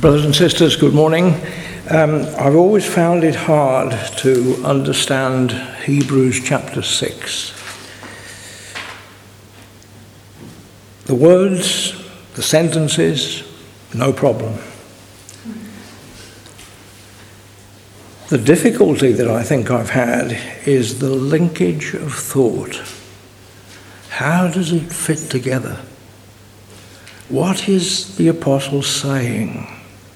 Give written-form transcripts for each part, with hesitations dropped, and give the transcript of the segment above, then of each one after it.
Brothers and sisters, good morning. I've always found it hard to understand Hebrews chapter 6. The words, the sentences, no problem. The difficulty that I think I've had is the linkage of thought. How does it fit together? What is the apostle saying?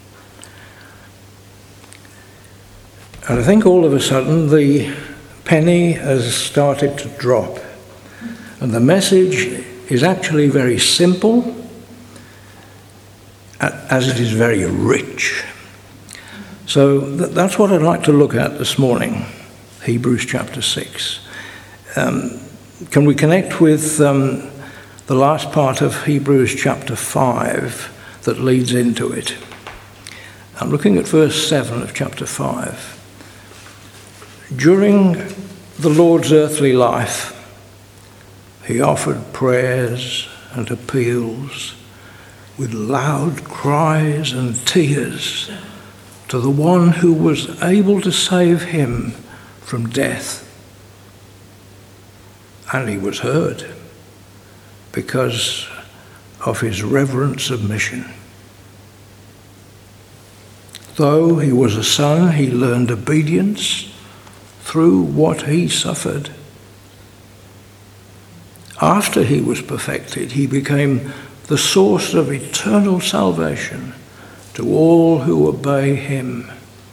And I think all of a sudden the penny has started to drop. And the message is actually very simple, as it is very rich. So that's what I'd like to look at this morning, Hebrews chapter 6. Can we connect with the last part of Hebrews chapter 5 that leads into it? I'm looking at verse 7 of chapter 5. During the Lord's earthly life, he offered prayers and appeals with loud cries and tears to the one who was able to save him from death. And he was heard because of his reverent submission. Though he was a son, he learned obedience through what he suffered. After he was perfected, he became the source of eternal salvation to all who obey him.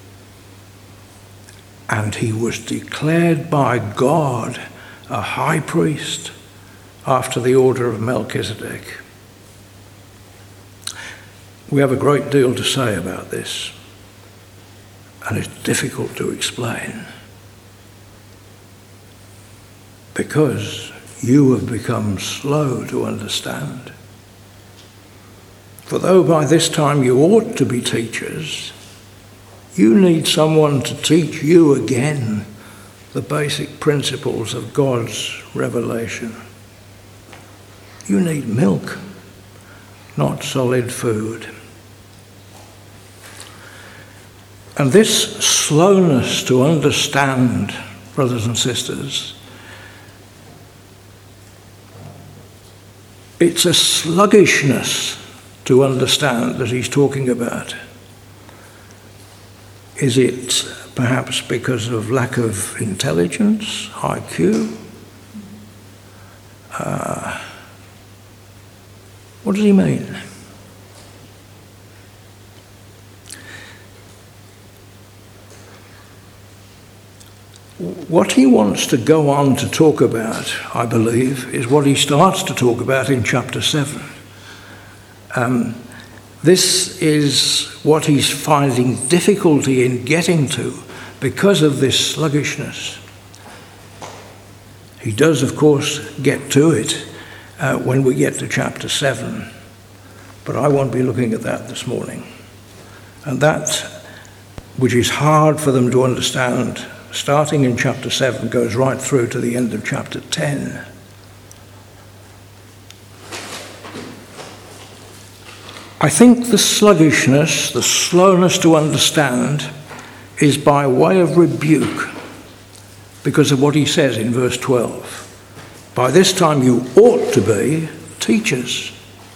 And he was declared by God a high priest after the order of Melchizedek. We have a great deal to say about this, and it's difficult to explain, because you have become slow to understand. For though by this time you ought to be teachers, you need someone to teach you again the basic principles of God's revelation. You need milk, not solid food. And this slowness to understand, brothers and sisters, it's a sluggishness to understand that he's talking about. Is it perhaps because of lack of intelligence, IQ? What does he mean? What he wants to go on to talk about, I believe, is what he starts to talk about in chapter 7. This is what he's finding difficulty in getting to because of this sluggishness. He does, of course, get to it when we get to chapter 7, but I won't be looking at that this morning. And that, which is hard for them to understand, starting in chapter 7, goes right through to the end of chapter 10. I think the sluggishness, the slowness to understand, is by way of rebuke because of what he says in verse 12. By this time you ought to be teachers,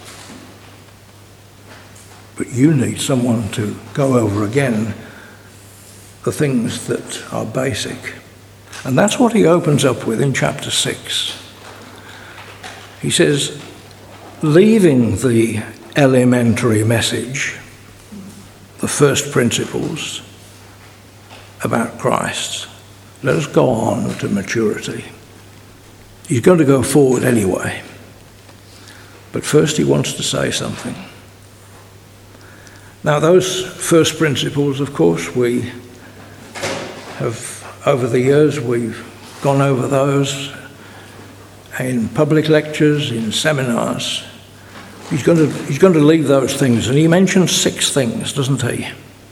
but you need someone to go over again the things that are basic. And that's what he opens up with in chapter 6. He says, leaving the elementary message, the first principles about Christ, let us go on to maturity. He's going to go forward anyway, but first he wants to say something. Now those first principles, of course, we have, over the years, we've gone over those in public lectures, in seminars. He's going to leave those things, and he mentions 6 things, doesn't he?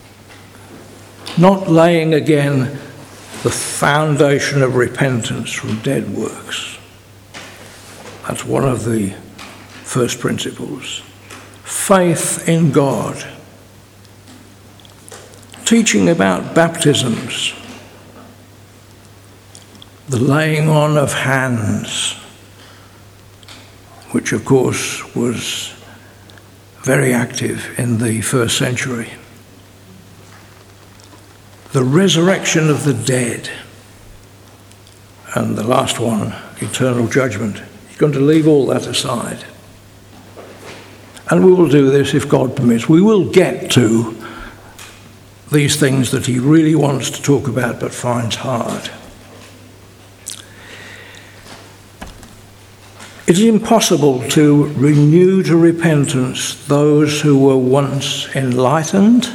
Not laying again the foundation of repentance from dead works. That's one of the first principles. Faith in God teaching about baptisms, the laying on of hands, which of course was very active in the first century, the resurrection of the dead, and the last one, eternal judgment. He's going to leave all that aside. And we will do this if God permits. We will get to these things that he really wants to talk about but finds hard. It is impossible to renew to repentance those who were once enlightened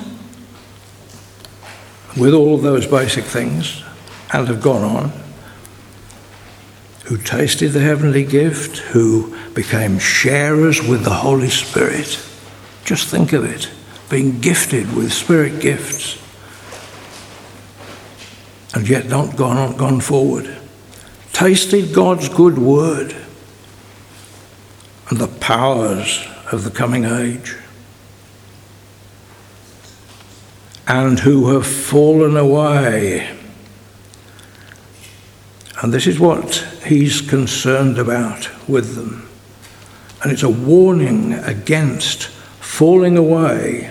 with all of those basic things and have gone on, who tasted the heavenly gift, who became sharers with the Holy Spirit. Just think of it, being gifted with spirit gifts, and yet not gone forward. Tasted God's good word and the powers of the coming age, and who have fallen away. And this is what he's concerned about with them. And it's a warning against falling away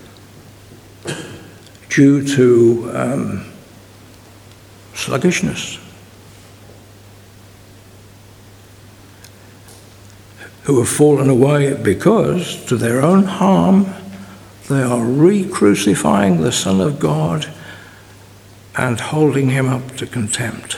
due to sluggishness. Who have fallen away because, to their own harm, they are re-crucifying the Son of God and holding him up to contempt.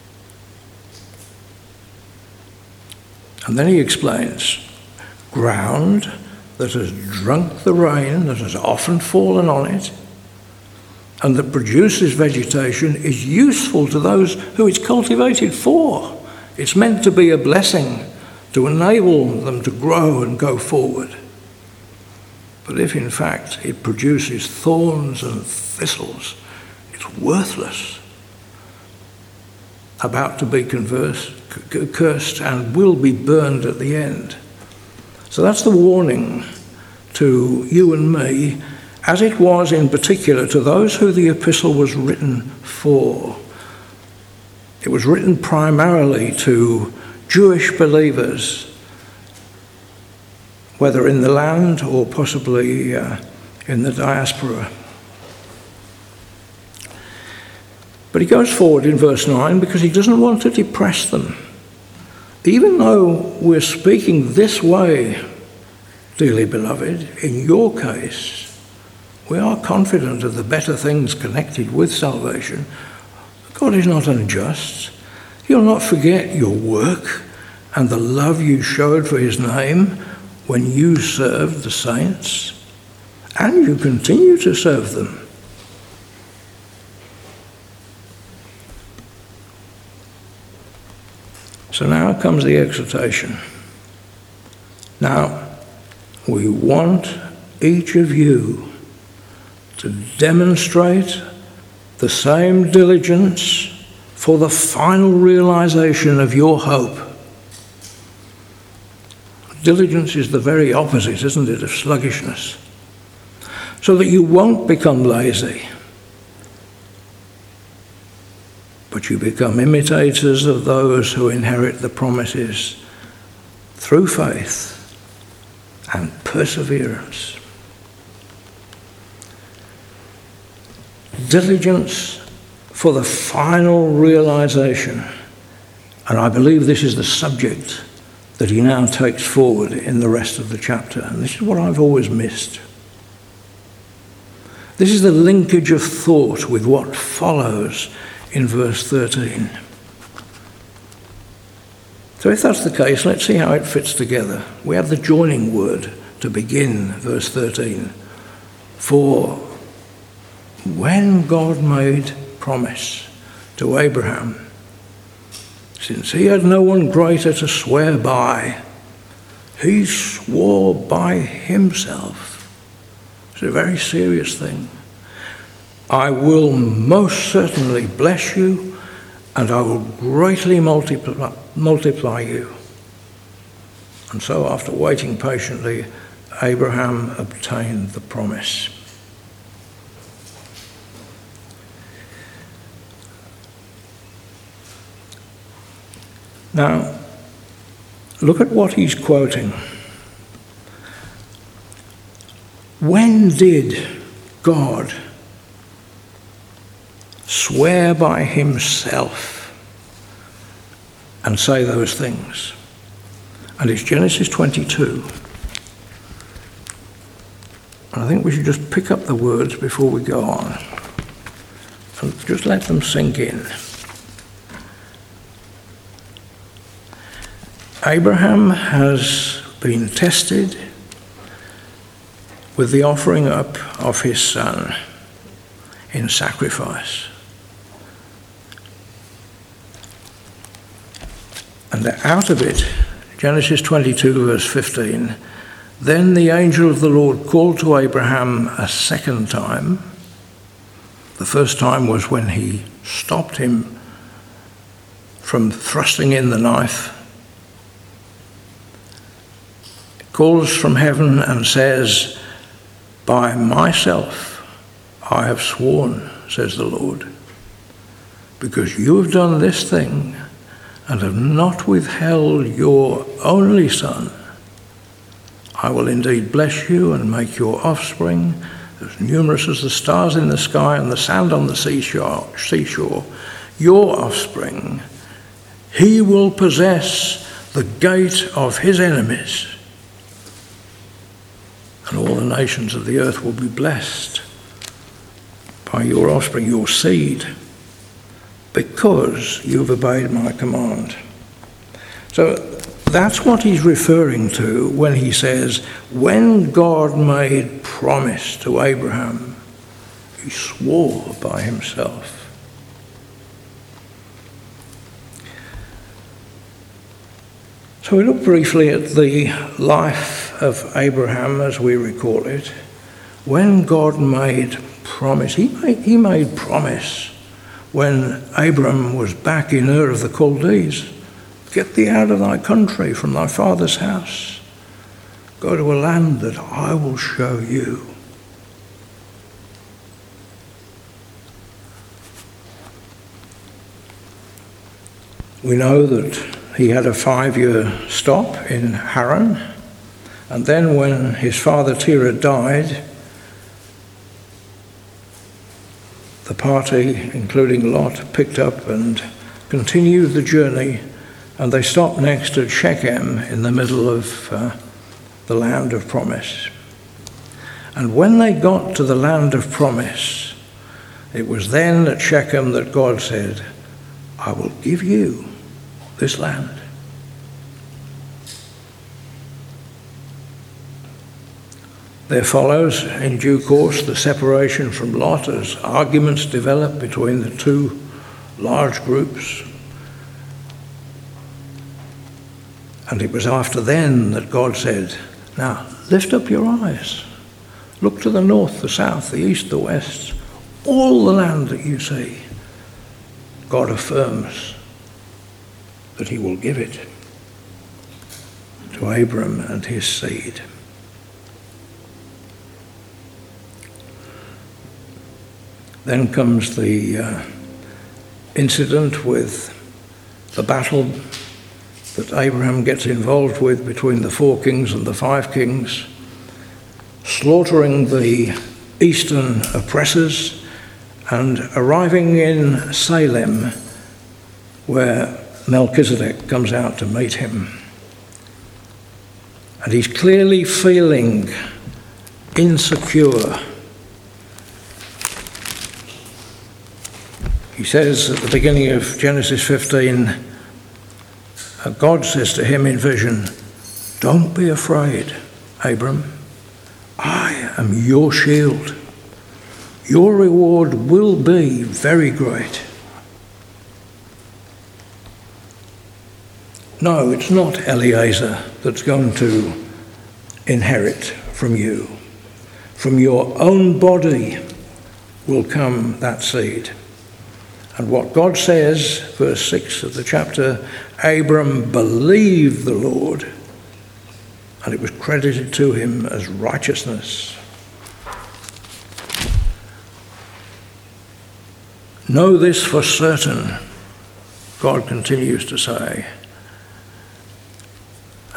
And then he explains, ground that has drunk the rain, that has often fallen on it, and that produces vegetation, is useful to those who it's cultivated for. It's meant to be a blessing, to enable them to grow and go forward. But if in fact it produces thorns and thistles, it's worthless, about to be cursed and will be burned at the end. So that's the warning to you and me, as it was in particular to those who the epistle was written for. It was written primarily to Jewish believers, whether in the land or possibly in the diaspora. But he goes forward in verse 9 because he doesn't want to depress them. Even though we're speaking this way, dearly beloved, in your case, we are confident of the better things connected with salvation. God is not unjust. He'll not forget your work and the love you showed for his name when you served the saints, and you continue to serve them. So now comes the exhortation. Now, we want each of you to demonstrate the same diligence for the final realization of your hope. Diligence is the very opposite, isn't it, of sluggishness. So that you won't become lazy, but you become imitators of those who inherit the promises through faith and perseverance. Diligence for the final realization. And I believe this is the subject that he now takes forward in the rest of the chapter. And this is what I've always missed. This is the linkage of thought with what follows in verse 13. So if that's the case, let's see how it fits together. We have the joining word to begin verse 13. For when God made promise to Abraham, since he had no one greater to swear by, he swore by himself. It's a very serious thing. I will most certainly bless you, and I will greatly multiply you. And so after waiting patiently, Abraham obtained the promise. Now, look at what he's quoting. When did God swear by himself and say those things? And it's Genesis 22. And I think we should just pick up the words before we go on and just let them sink in. Abraham has been tested with the offering up of his son in sacrifice. And out of it, Genesis 22, verse 15, then the angel of the Lord called to Abraham a second time. The first time was when he stopped him from thrusting in the knife. Calls from heaven and says, by myself I have sworn, says the Lord, because you have done this thing and have not withheld your only son, I will indeed bless you and make your offspring as numerous as the stars in the sky and the sand on the seashore. Your offspring, he will possess the gate of his enemies, and all the nations of the earth will be blessed by your offspring, your seed, because you've obeyed my command. So that's what he's referring to when he says, when God made promise to Abraham, he swore by himself. So we look briefly at the life of Abraham as we recall it. When God made promise, he made promise when Abram was back in Ur of the Chaldees. Get thee out of thy country, from thy father's house. Go to a land that I will show you. We know that he had a 5-year stop in Haran, and then when his father Terah died, the party, including Lot, picked up and continued the journey, and they stopped next at Shechem in the middle of the land of promise. And when they got to the land of promise, it was then at Shechem that God said, I will give you this land. There follows, in due course, the separation from Lot as arguments develop between the two large groups. And it was after then that God said, now lift up your eyes. Look to the north, the south, the east, the west. All the land that you see, God affirms that he will give it to Abram and his seed. Then comes the incident with the battle that Abraham gets involved with between the 4 kings and the 5 kings, slaughtering the eastern oppressors and arriving in Salem, where Melchizedek comes out to meet him. And he's clearly feeling insecure. He says at the beginning of Genesis 15, God says to him in vision, don't be afraid, Abram. I am your shield. Your reward will be very great. No, it's not Eliezer that's going to inherit from you. From your own body will come that seed. And what God says, verse 6 of the chapter, Abram believed the Lord, and it was credited to him as righteousness. Know this for certain, God continues to say,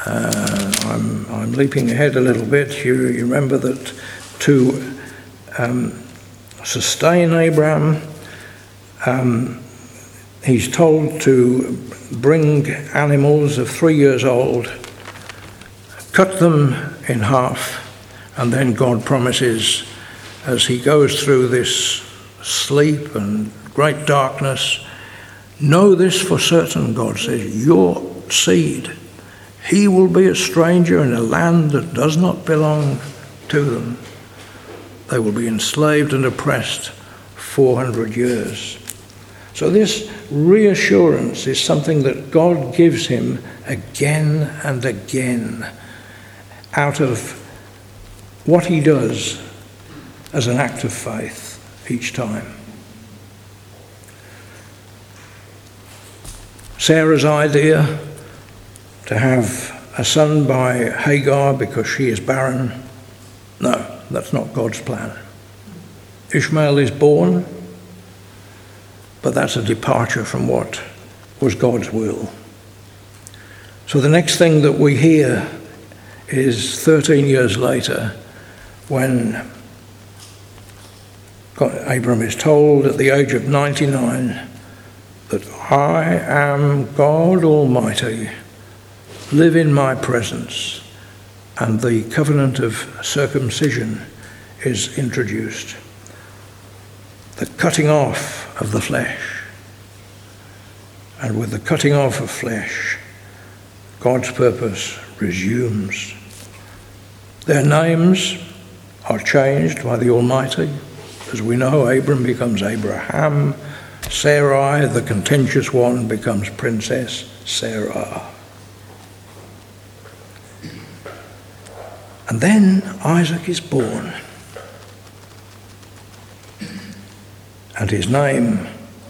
I'm leaping ahead a little bit. You remember that to sustain Abraham, he's told to bring animals of 3 years old, cut them in half, and then God promises, as he goes through this sleep and great darkness, know this for certain, God says, your seed, he will be a stranger in a land that does not belong to them. They will be enslaved and oppressed 400 years. So this reassurance is something that God gives him again and again out of what he does as an act of faith each time. Sarah's idea to have a son by Hagar because she is barren, no, that's not God's plan. Ishmael is born, but that's a departure from what was God's will. So the next thing that we hear is 13 years later, when Abram is told at the age of 99 that I am God Almighty, live in my presence, and the covenant of circumcision is introduced. The cutting off of the flesh. And with the cutting off of flesh, God's purpose resumes. Their names are changed by the Almighty. As we know, Abram becomes Abraham. Sarai, the contentious one, becomes Princess Sarah. And then Isaac is born. And his name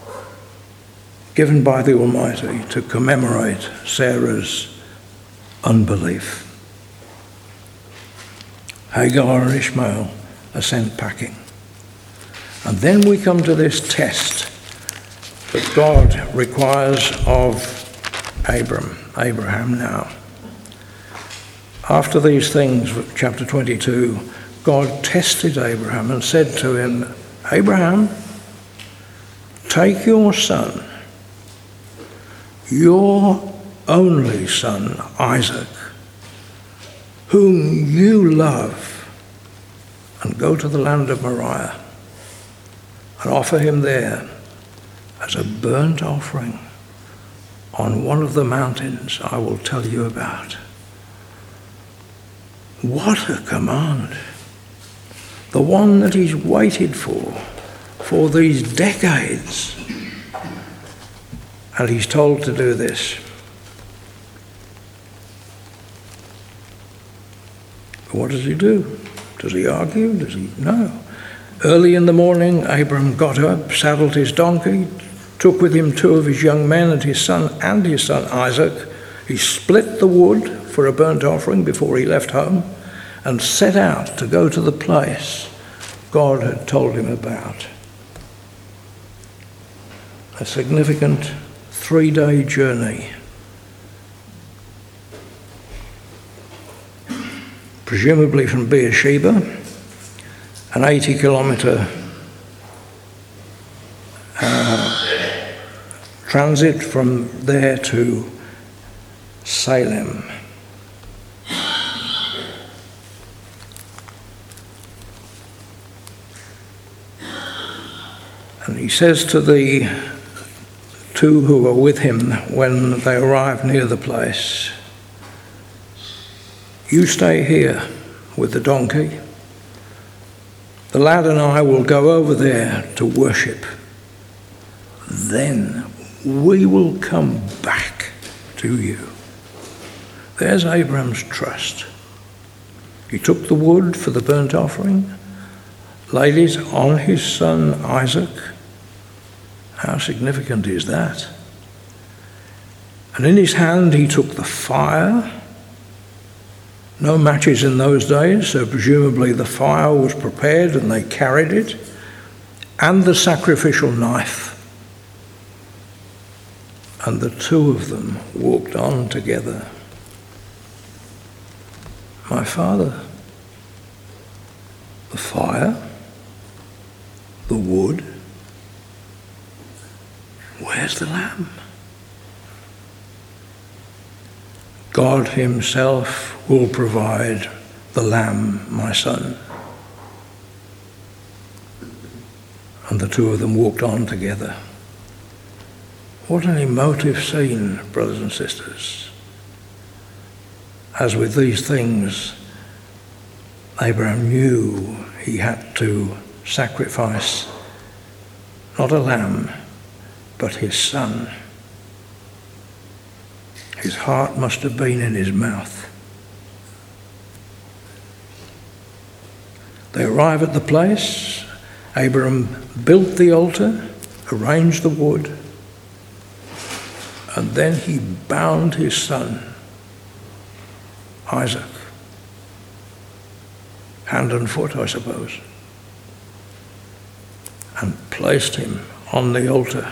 given by the Almighty to commemorate Sarah's unbelief. Hagar and Ishmael are sent packing. And then we come to this test that God requires of Abraham now. After these things, chapter 22, God tested Abraham and said to him, Abraham, take your son, your only son, Isaac, whom you love, and go to the land of Moriah and offer him there as a burnt offering on one of the mountains I will tell you about. What a command! The one that he's waited for these decades. And he's told to do this. What does he do? Does he argue? Does he? No. Early in the morning, Abram got up, saddled his donkey, took with him 2 of his young men and his son Isaac. He split the wood for a burnt offering before he left home and set out to go to the place God had told him about. A significant 3-day journey. Presumably from Beersheba, an 80-kilometre transit from there to Salem. And he says to the 2 who were with him when they arrived near the place, you stay here with the donkey. The lad and I will go over there to worship. Then we will come back to you. There's Abram's trust. He took the wood for the burnt offering, laid it on his son Isaac. How significant is that? And in his hand he took the fire. No matches in those days, so presumably the fire was prepared and they carried it, and the sacrificial knife. And the 2 of them walked on together. My father, the fire, the wood, where's the lamb? God himself will provide the lamb, my son. And the two of them walked on together. What an emotive scene, brothers and sisters. As with these things, Abraham knew he had to sacrifice not a lamb, but his son. His heart must have been in his mouth. They arrive at the place. Abraham built the altar, arranged the wood, and then he bound his son, Isaac, hand and foot, I suppose, and placed him on the altar.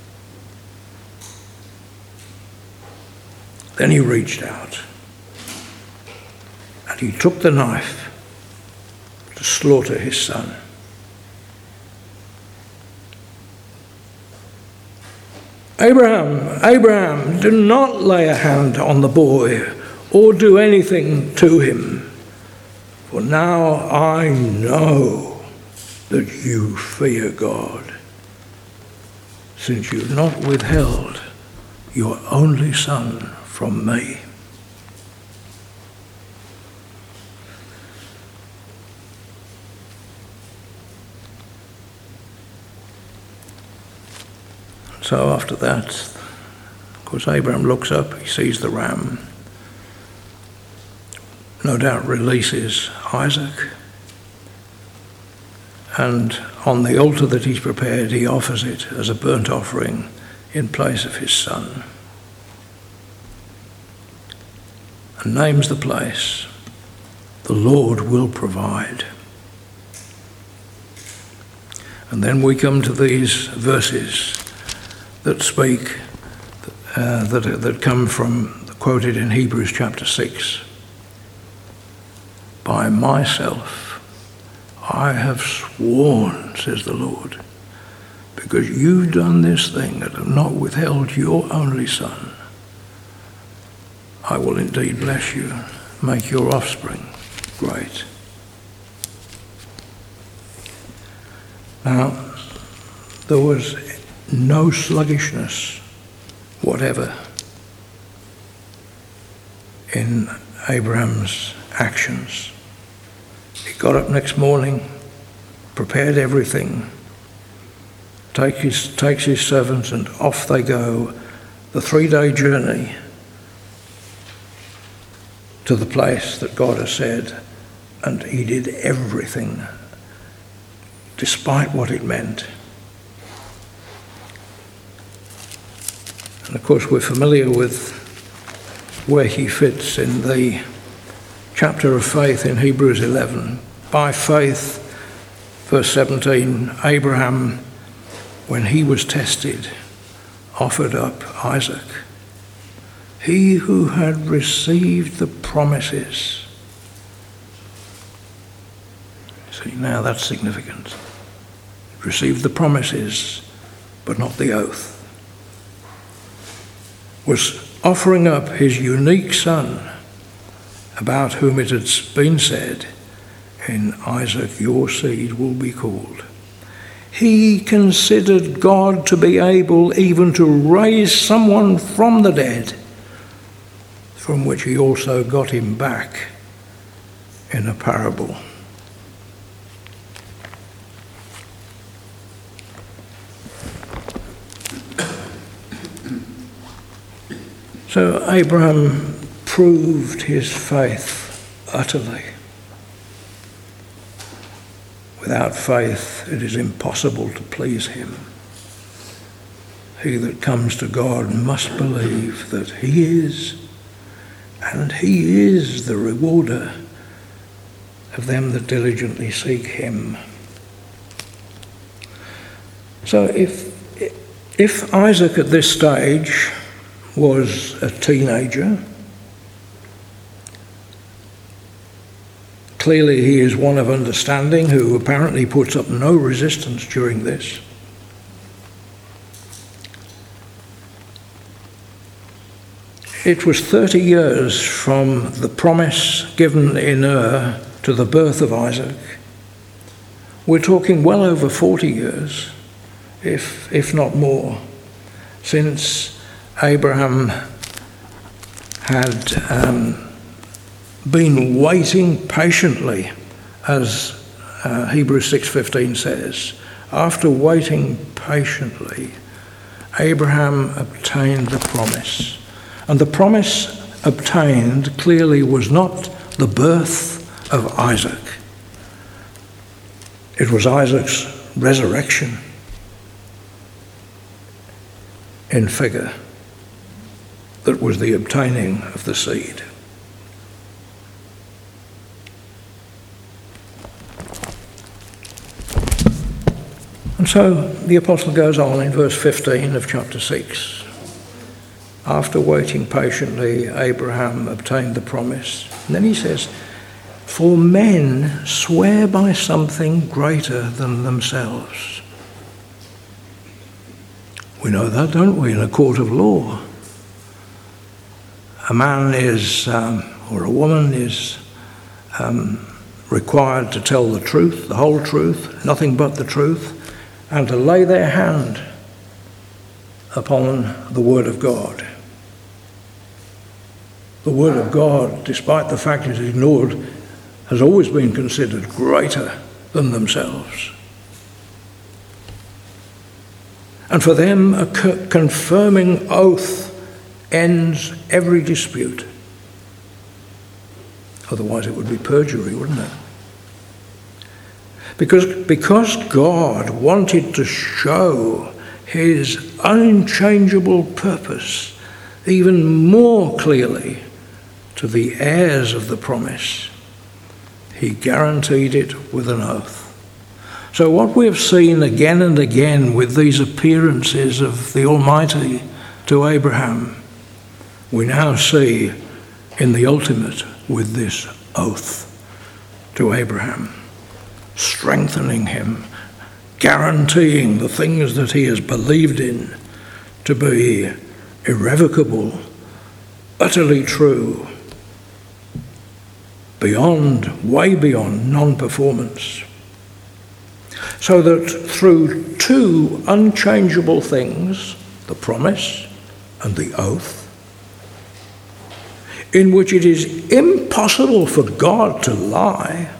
Then he reached out and he took the knife to slaughter his son. Abraham, Abraham, do not lay a hand on the boy or do anything to him, for now I know that you fear God, since you've not withheld your only son from me. So after that, of course, Abraham looks up, he sees the ram, no doubt releases Isaac, and on the altar that he's prepared, he offers it as a burnt offering in place of his son, and names the place, the Lord will provide. And then we come to these verses that speak, that come from, quoted in Hebrews chapter 6. By myself I have sworn, says the Lord, because you've done this thing and have not withheld your only son, I will indeed bless you, make your offspring great. Now, there was no sluggishness whatever in Abraham's actions. He got up next morning, prepared everything, takes his servants, and off they go, the 3-day journey to the place that God has said, and he did everything despite what it meant. And of course we're familiar with where he fits in the chapter of faith in Hebrews 11. By faith, verse 17, Abraham, when he was tested, offered up Isaac. He who had received the promises. See, now that's significant. Received the promises, but not the oath. Was offering up his unique son, about whom it had been said, in Isaac your seed will be called. He considered God to be able even to raise someone from the dead, from which he also got him back in a parable. So Abraham proved his faith utterly. Without faith, it is impossible to please him. He that comes to God must believe that he is, and he is the rewarder of them that diligently seek him. So if Isaac at this stage was a teenager, Clearly he is one of understanding who apparently puts up no resistance during this. It was 30 years from the promise given in Ur to the birth of Isaac. We're talking well over 40 years, if not more, since Abraham had been waiting patiently, as Hebrews 6:15 says. After waiting patiently, Abraham obtained the promise. And the promise obtained clearly was not the birth of Isaac. It was Isaac's resurrection in figure that was the obtaining of the seed. And so the apostle goes on in verse 15 of chapter 6. After waiting patiently, Abraham obtained the promise. And then he says, for men swear by something greater than themselves. We know that, don't we, in a court of law? A man is, or a woman is required to tell the truth, the whole truth, nothing but the truth, and to lay their hand upon the Word of God. The Word of God, despite the fact it is ignored, has always been considered greater than themselves. And for them, a confirming oath ends every dispute. Otherwise it would be perjury, wouldn't it? Because God wanted to show his unchangeable purpose even more clearly to the heirs of the promise, he guaranteed it with an oath. So what we have seen again and again with these appearances of the Almighty to Abraham, we now see in the ultimate with this oath to Abraham, strengthening him, guaranteeing the things that he has believed in to be irrevocable, utterly true, way beyond non-performance. So that through two unchangeable things, the promise and the oath, in which it is impossible for God to lie,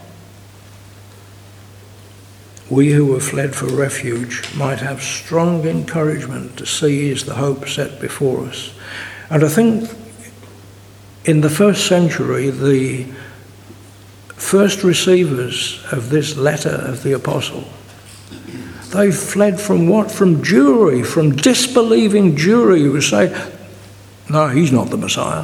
we who have fled for refuge might have strong encouragement to seize the hope set before us. And I think in the first century, the first receivers of this letter of the apostle, they fled from what? From Jewry, from disbelieving Jewry who would say, no, he's not the Messiah.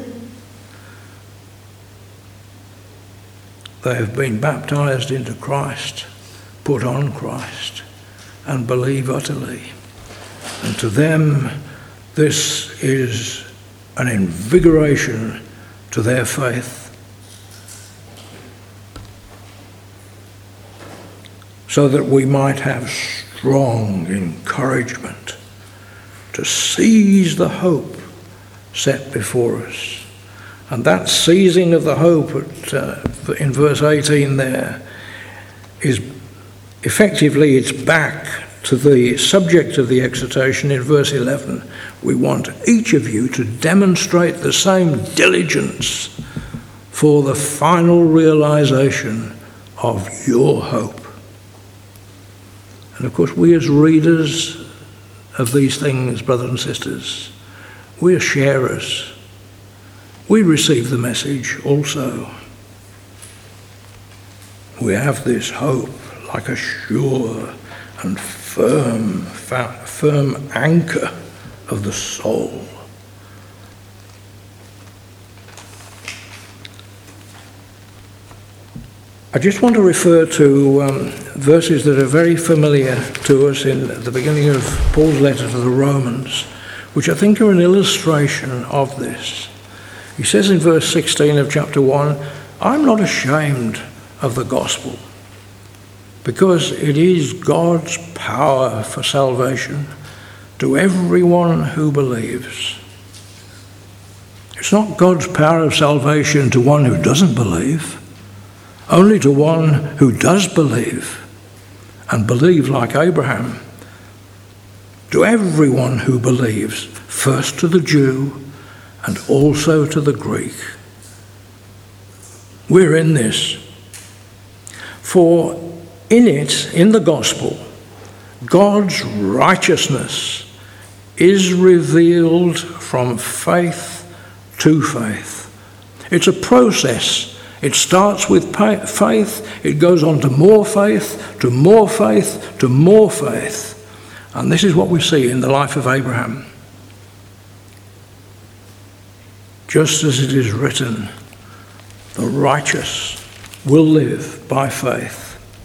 They have been baptized into Christ, put on Christ, and believe utterly. And to them, this is an invigoration to their faith. So that we might have strong encouragement to seize the hope set before us. And that seizing of the hope in verse 18 there is effectively, it's back to the subject of the exhortation in verse 11. We want each of you to demonstrate the same diligence for the final realization of your hope. And of course, we as readers of these things, brothers and sisters, we are sharers. We receive the message also. We have this hope like a sure and firm anchor of the soul. I just want to refer to verses that are very familiar to us in the beginning of Paul's letter to the Romans, which I think are an illustration of this. He says in verse 16 of chapter 1, I'm not ashamed of the gospel, because it is God's power for salvation to everyone who believes. It's not God's power of salvation to one who doesn't believe, only to one who does believe, and believe like Abraham. To everyone who believes, first to the Jew and also to the Greek. We're in this. For in it, in the gospel, God's righteousness is revealed from faith to faith. It's a process. It starts with faith, it goes on to more faith, to more faith, to more faith. And this is what we see in the life of Abraham. Just as it is written, the righteous will live by faith.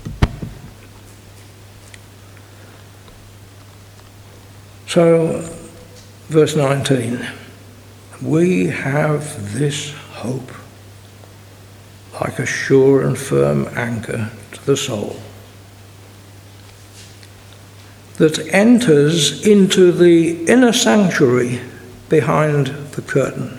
So, verse 19, we have this hope, like a sure and firm anchor to the soul, that enters into the inner sanctuary behind the curtain.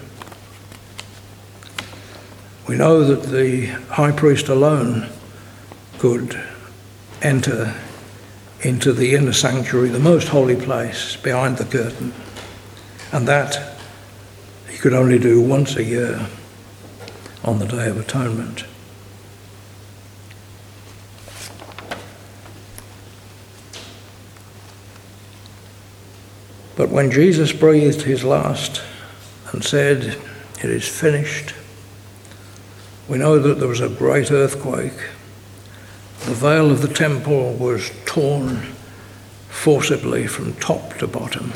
We know that the high priest alone could enter into the inner sanctuary, the most holy place behind the curtain, and that he could only do once a year on the Day of Atonement. But when Jesus breathed his last and said, "It is finished," we know that there was a great earthquake. The veil of the temple was torn forcibly from top to bottom.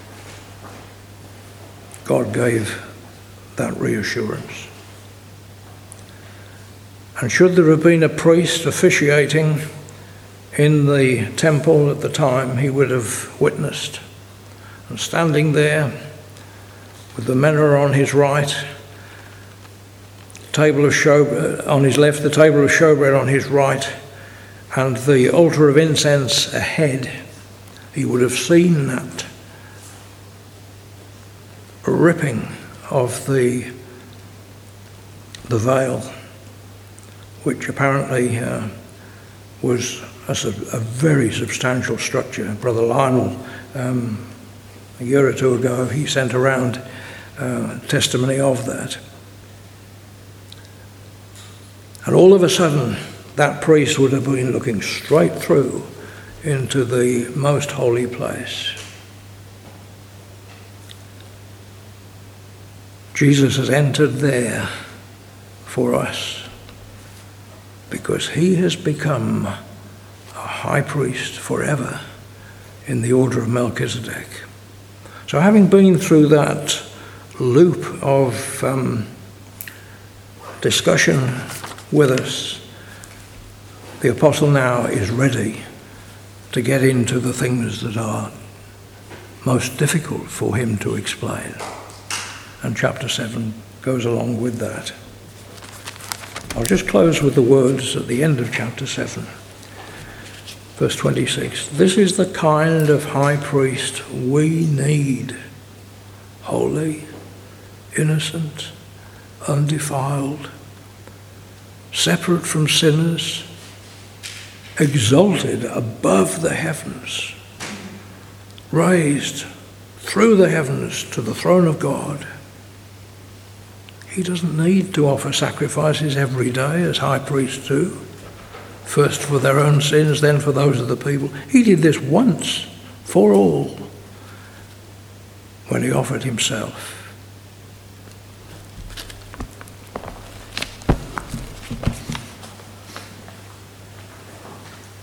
God gave that reassurance. And should there have been a priest officiating in the temple at the time, he would have witnessed. And standing there with the menorah on his right, table of showbread on his left, the table of showbread on his right, and the altar of incense ahead, he would have seen that ripping of the veil, which apparently was a very substantial structure. Brother Lionel, a year or two ago, he sent around testimony of that. And all of a sudden, that priest would have been looking straight through into the most holy place. Jesus has entered there for us because he has become a high priest forever in the order of Melchizedek. So having been through that loop of discussion with us, the apostle now is ready to get into the things that are most difficult for him to explain. And chapter 7 goes along with that. I'll just close with the words at the end of chapter 7. Verse 26, this is the kind of high priest we need, holy, innocent, undefiled, separate from sinners, exalted above the heavens, raised through the heavens to the throne of God. He doesn't need to offer sacrifices every day as high priests do, first for their own sins, then for those of the people. He did this once for all when he offered himself.